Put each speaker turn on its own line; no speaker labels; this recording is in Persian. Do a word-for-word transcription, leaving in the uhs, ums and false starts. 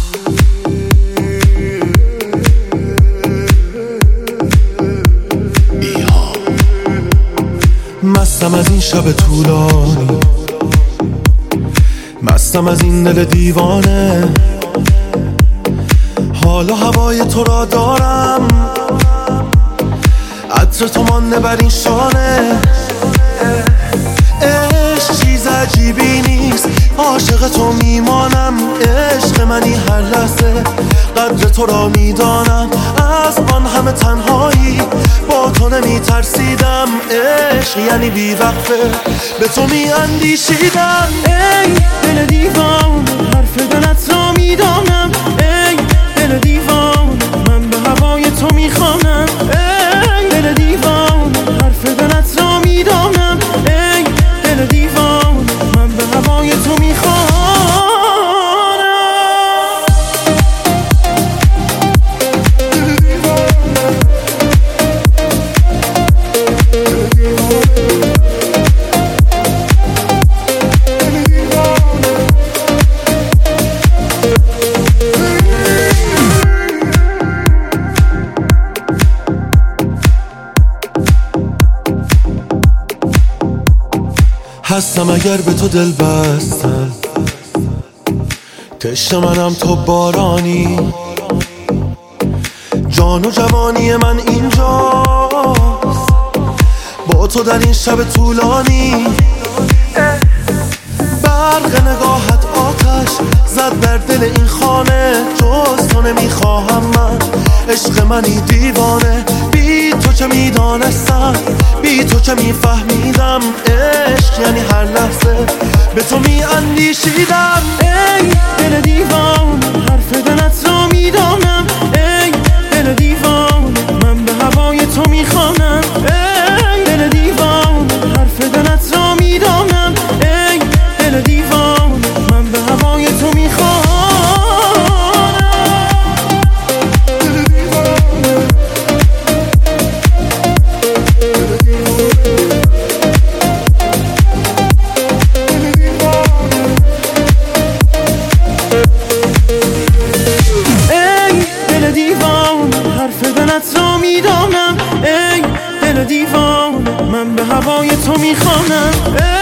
مستم از این شب طولانی، مستم از این دل دیوانه. حالا هوای تو را دارم، عطر تو مانده بر این شانه. عشق چیز عجیبی نیست، عاشق تو میمانم. عشق منی هر لحظه، قدر تو را میدانم. از آن همه تنهایی با تو نمی ترسیدم. عشق یعنی بی وقفه به تو می اندیشیدم.
ای دل دیوان، حرف دلت را میدانم. ای دل دیوان، من به هوای تو میخوانم. ای دل دیوان، حرف دلت را میدانم. ای دل دیوان، من به هوای تو میخوانم.
هستم اگر به تو دل بستم، تشنه منم تو بارانی. جان و جوانی من اینجاست، با تو در این شب طولانی. برق نگاهت آتش زد در دل این خانه. جز تو نمیخواهم من، عشق منی دیوانه. بی تو چه میدانستم، بی تو چه میفهمیدم. عشق یعنی هر لحظه به تو میاندیشیدم.
ای دل دیوان، حرف دلت را میدانم. ای دل دیوان، من به هوای تو میخوانم. ای دل دیوان، حرف دلت را میدانم. ای دل دیوان، من به هوای تو میخوانم. حرف دلت را میدانم. ای دل دیوان، من به هوای تو میخوانم.